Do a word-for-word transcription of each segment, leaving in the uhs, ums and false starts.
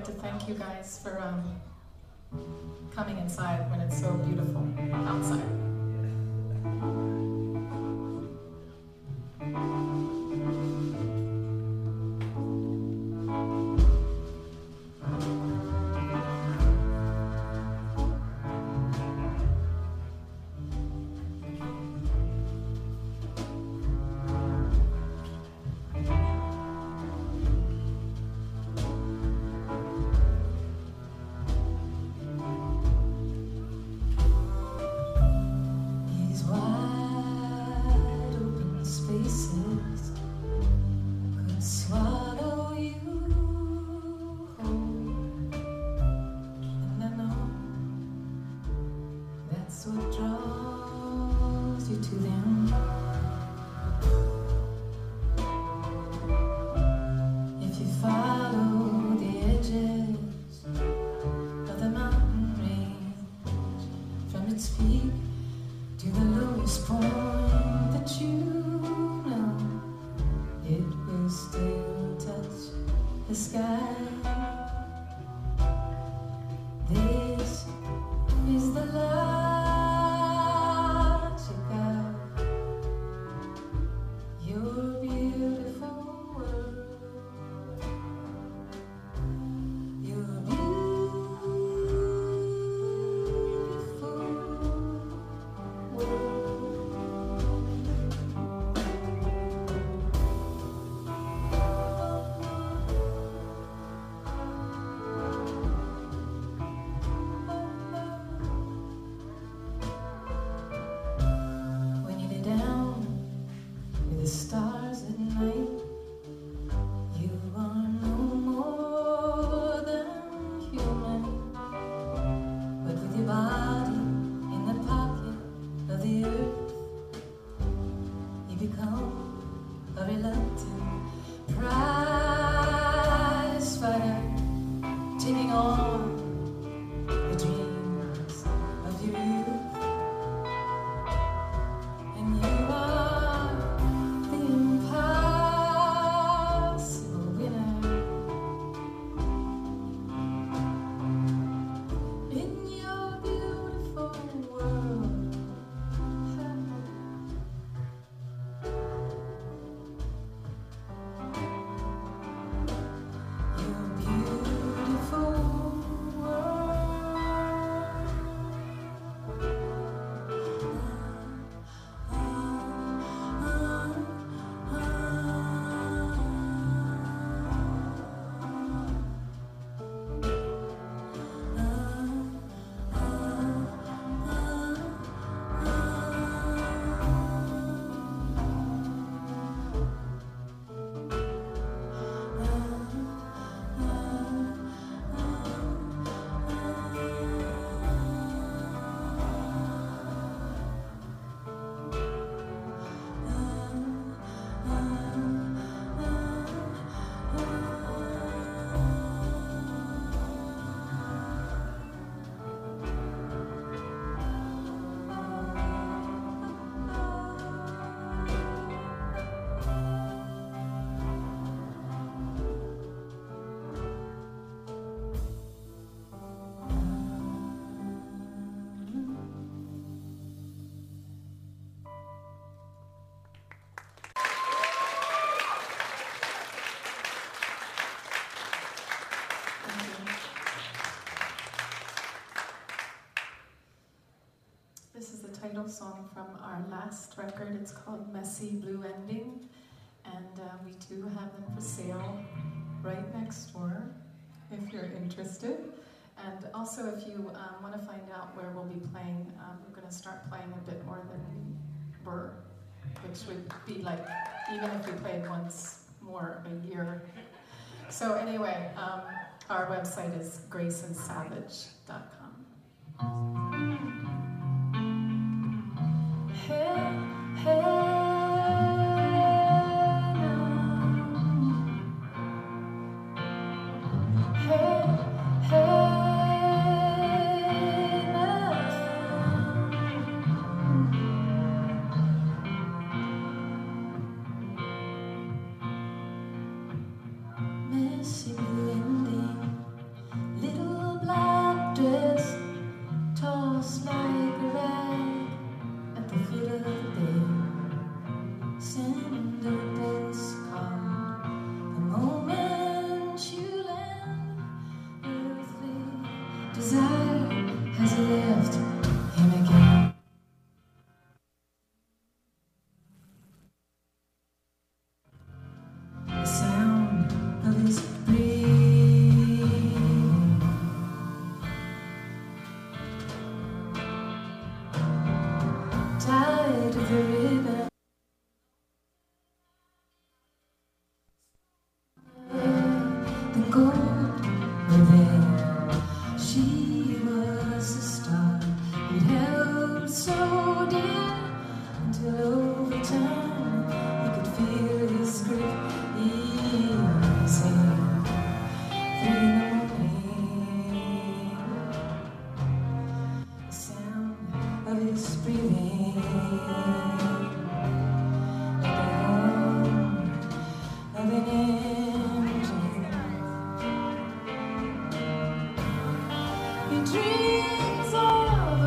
to thank you guys for um, coming inside when it's so beautiful outside. Title song from our last record. It's called Messy Blue Ending, and uh, we do have them for sale right next door if you're interested. And also, if you um, want to find out where we'll be playing, um, we're going to start playing a bit more than we were, which would be like even if we played once more a year. So anyway, um, our website is grace and savage dot com. Hey, hey. Messy blue ending, gold were there. She was a star he'd held so dear, until over time he could feel his grip easing through the morning. The sound of his breathing, like the hum of an engine. He dreams of a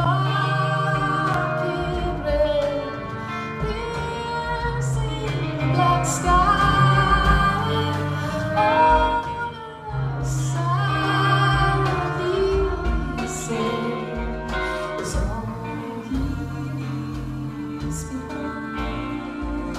rocket red, piercing the black sky. On the side he said is all he's behind.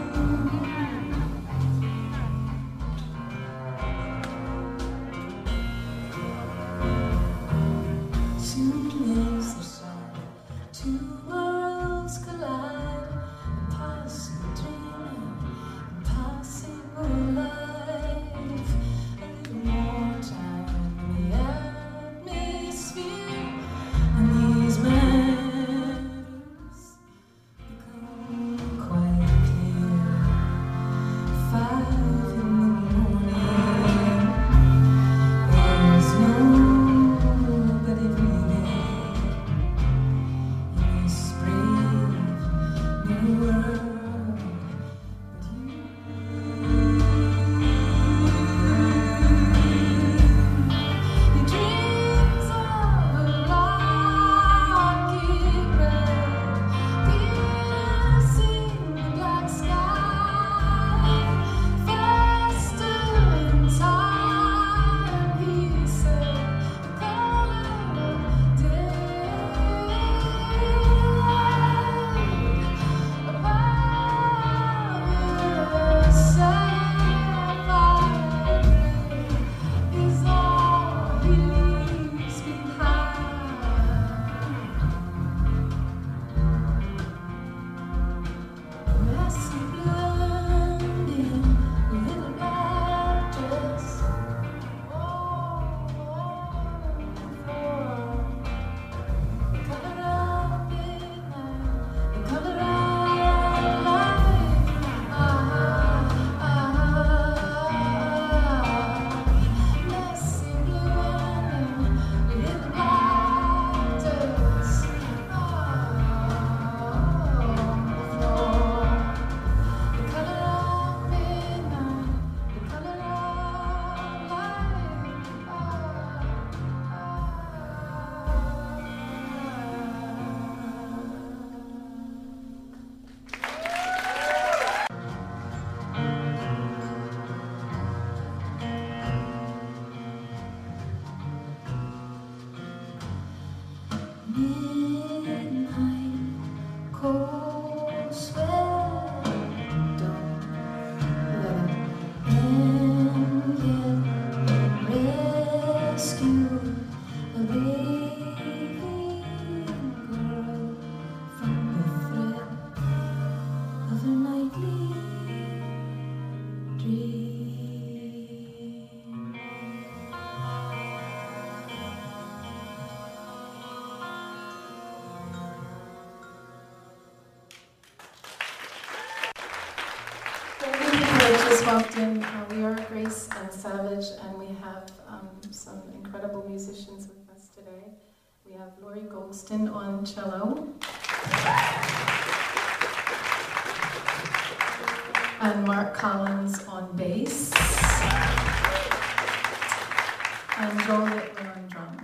Soon as the sun, two worlds collide, impossible dreaming, impossible life. A little more time in the atmosphere, and these matters become quite clear. Five in the morning, there's nobody breathing in this brave new world but you. He dreams of a rocket red, piercing the black sky. Faster in time, he said, the color daylight above the sapphire is all he leaves behind. Messy blending with a mattress. Oh, the color of midnight, the color of light. Ah, ah, messy blending with a mattress. Oh, the floor. The color of midnight, the color of light. Ah, midnight, cold sweat, don't let him get rescue a baby girl from the threat of a nightly dream. Thank you people that just walked in. Uh, we are Grace and Savage, and we have um, some incredible musicians with us today. We have Laurie Goldston on cello, and Mark Collins on bass, and Joel Littler on drums.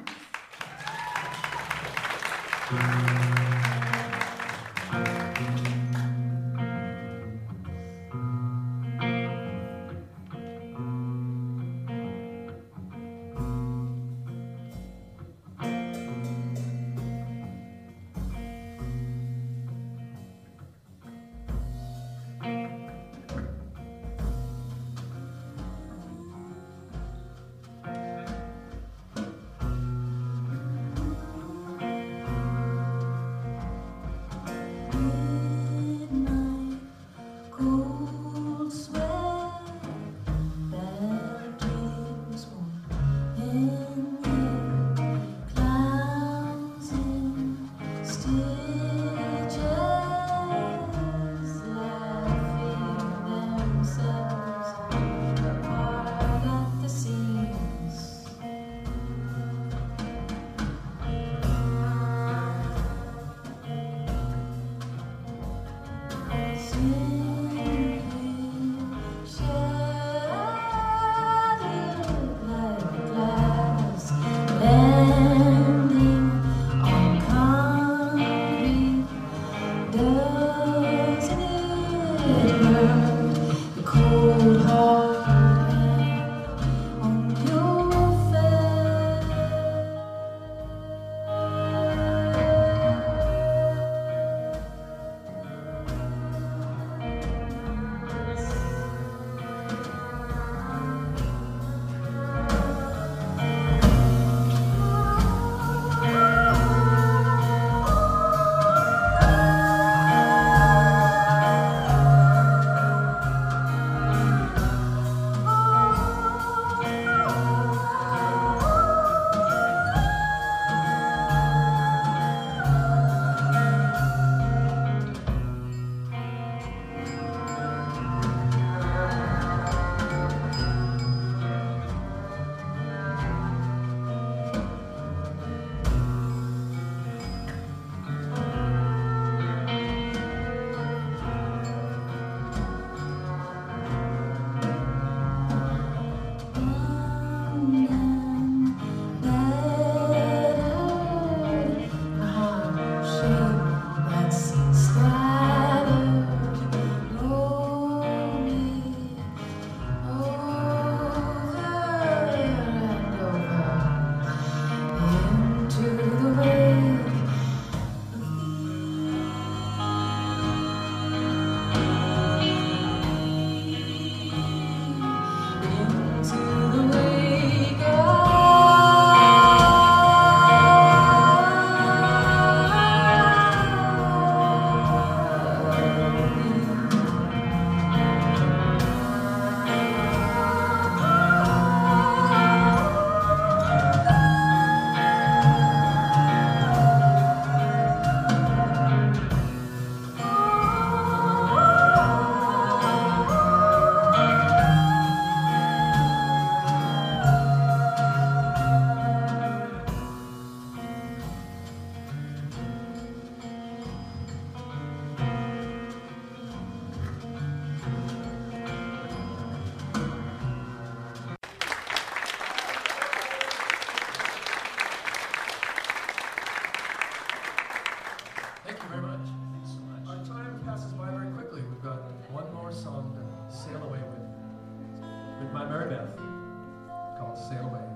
by Mary Beth, called Sail Away.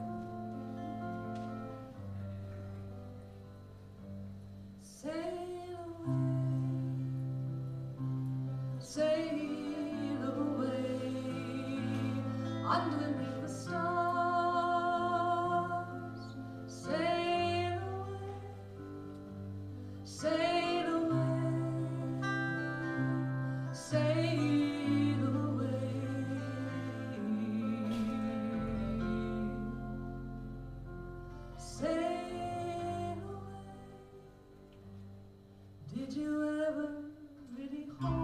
Sail away, sail away, underneath the stars. Sail away, sail away, sail away. Sail away. Did you ever really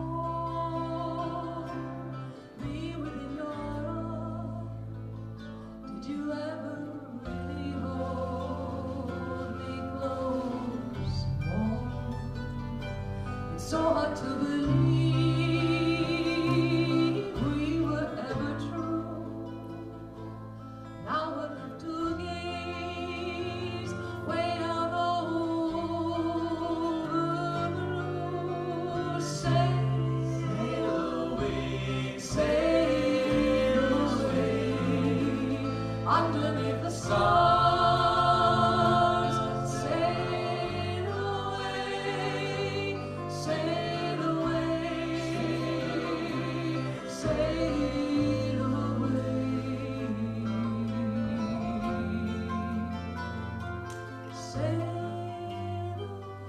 hold me within your arms? Did you ever really hold me close and warm? It's so hard to believe we were ever true. Now we're left to gaze way out over the blue. Sail away, sail away, underneath the stars. Sail away, sail away, sail away. Sail away,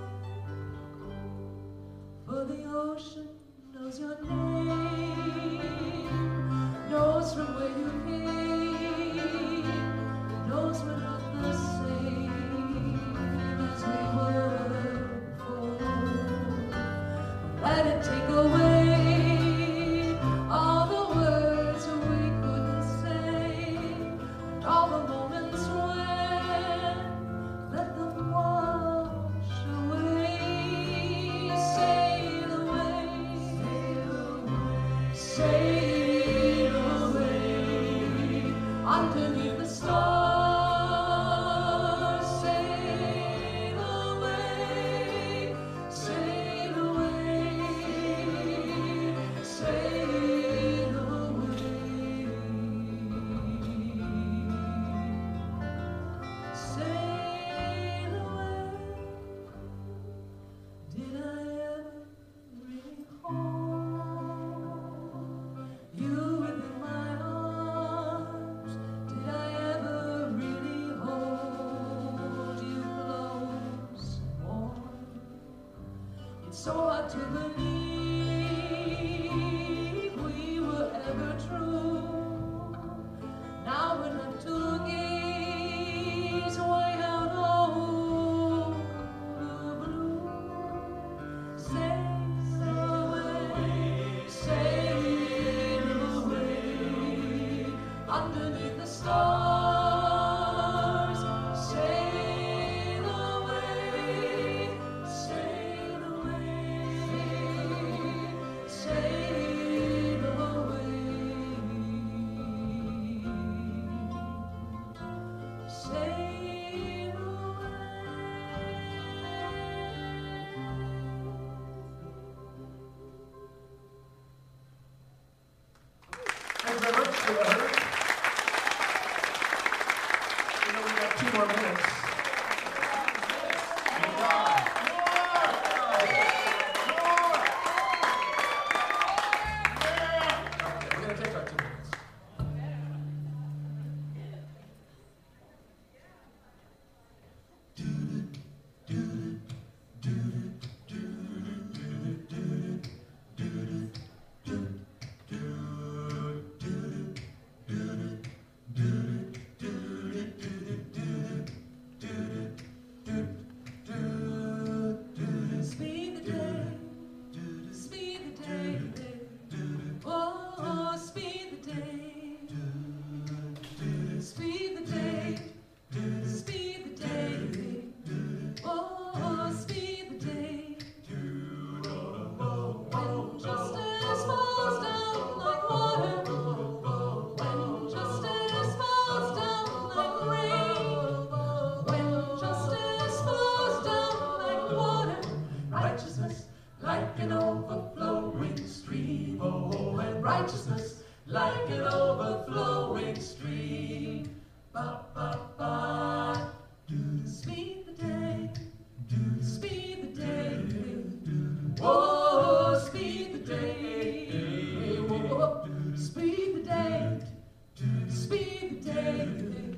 for the ocean knows your name, knows from where you came, knows we're not the same as we were before. Let it take away all the words we couldn't say, and all the moments when let them wash away. Sail away, sail away, underneath the stars. Sail away, sail away, sail away. Sail away. Did I ever really hold you within my arms? Did I ever really hold you close and warm? It's so hard to believe we were ever true. Now we're left to gaze way out over the blue. Sail away, sail away, underneath the stars. Sail away, sail away, sail away. Sail Thank you very much, Sheila Hurd. You know, we've got two more minutes. Okay, we're going to take our two minutes. speed the day.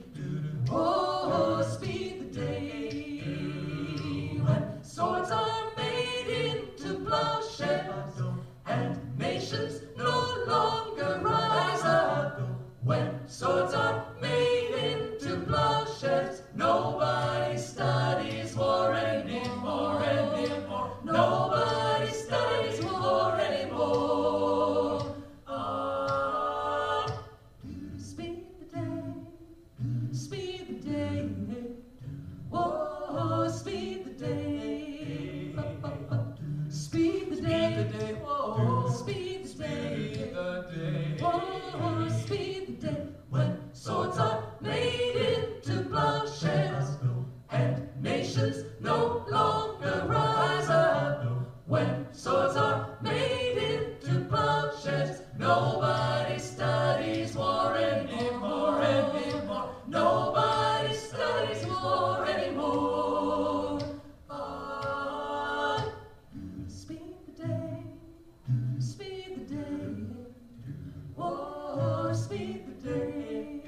Oh, speed the day when swords are made into plowshares and nations no longer rise up. When swords are made into plowshares, nobody studies war anymore, anymore. Nobody studies war anymore. Ah, speed the day, speed the day. Whoa, speed the day. Speed the day, whoa, speed the day. Whoa, speed the day. When swords are made into plowshares and nations no longer rise up. When swords are made into plowshares, nobody studies war anymore, anymore. Nobody studies war anymore. Ah, speed the day, speed the day. Whoa, speed the day.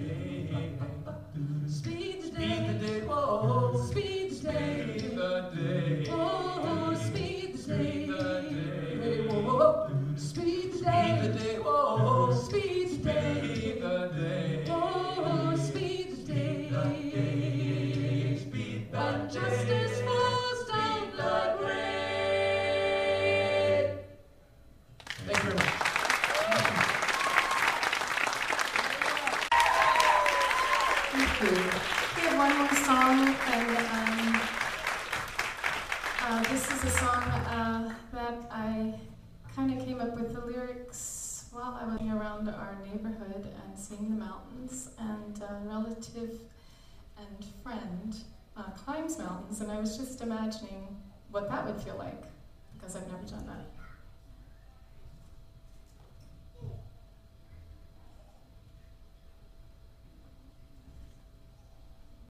Speed the day, whoa, speed the day. Whoa, speed the day. Whoa, speed the day. Whoa, speed the day. Whoa, speed the day. When justice falls down like rain. Thank you very much. Thank you. We have one more song, and um, uh, this is a song uh, that I kind of came up with the lyrics while I was around our neighborhood and seeing the mountains, and a relative and friend uh, climbs mountains, and I was just imagining what that would feel like, because I've never done that.